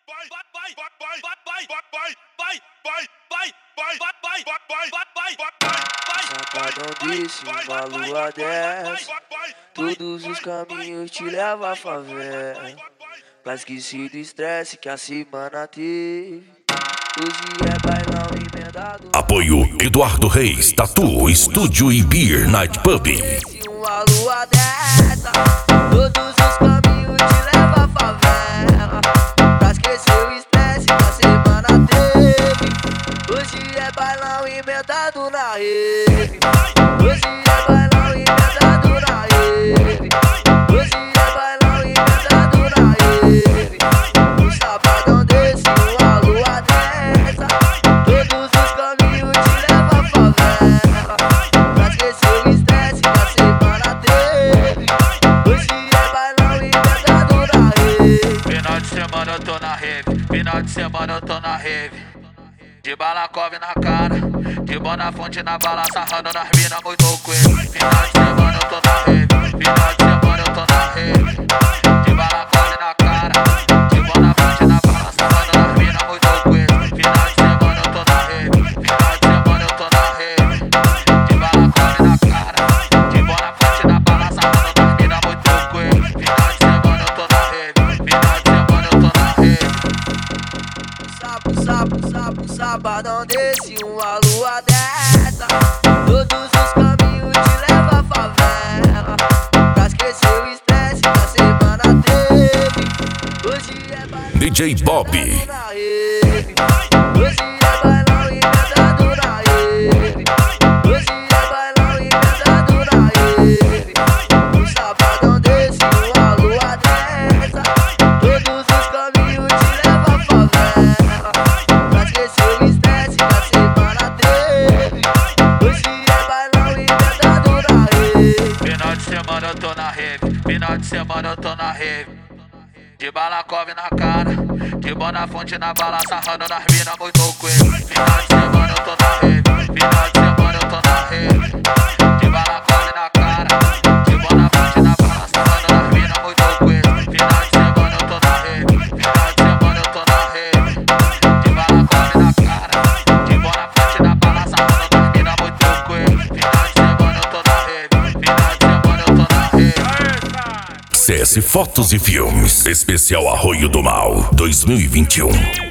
Sabadão desse, uma lua dessa, todos os caminhos te levam à favela. Pra esquecer do estresse que a semana teve. Hoje é bailão emendado. Apoio Eduardo Reis, Tatu, Estúdio e Beer Night Pub. Uma lua dessa, todos os caminhos te levam à favela. Pra esquecer o estresse que a semana teve. Hoje é bailão emendado na rede. Hoje é bailão emendado na rede. Hoje é bailão emendado na rede. Um sabadão desse, uma lua dessa, todos os caminhos te levam à favela. Pra esquecer o estresse que a semana teve. Hoje é bailão emendado na rede. Final de semana eu tô na rave, final de semana eu tô na rave. De balacove na cara, de Bonafonte na bala, sarrando nas minas muito coelho. Final de semana eu tô na rave, final de semana eu tô na rave. De balacove na cara, de Bonafonte na bala, sarrando nas minas muito coelho. Final de semana eu tô na rave, final de semana eu tô na rave. De balacove na cara, de Bonafonte na bala, sarrando nas minas muito coelho. Final de semana eu tô na rave, final de semana eu tô na rave. Sabadão desse, uma lua dessa, todos os caminhos te levam à favela. Pra esquecer o estresse que a semana teve. Hoje é bailão DJ Bob. na rede. Hoje é bailão emendado na rede. Hoje é bailão emendado na rede. Um sabadão desse, uma lua dessa, todos os caminhos te levam à favela. Pra esquecer o estresse que a semana teve. Hoje é bailão emendado na rede. Final de semana eu tô na rave, final de semana eu tô na rave. De balacove na cara, de Bonafonte na bala, sarrando nas minas muito coelho. Final de semana eu tô na rave, final de semana eu tô na rave. De balacove na cara, de Bonafonte na bala, sarrando nas minas muito coelho. Final de semana eu tô na rave, final de semana eu tô na rave. De balacove na cara, de Bonafonte na bala, sarrando nas minas muito coelho. Final de semana eu tô na rave, final de semana eu tô na rave. CS Fotos e Filmes, especial Arroio do Mal 2021.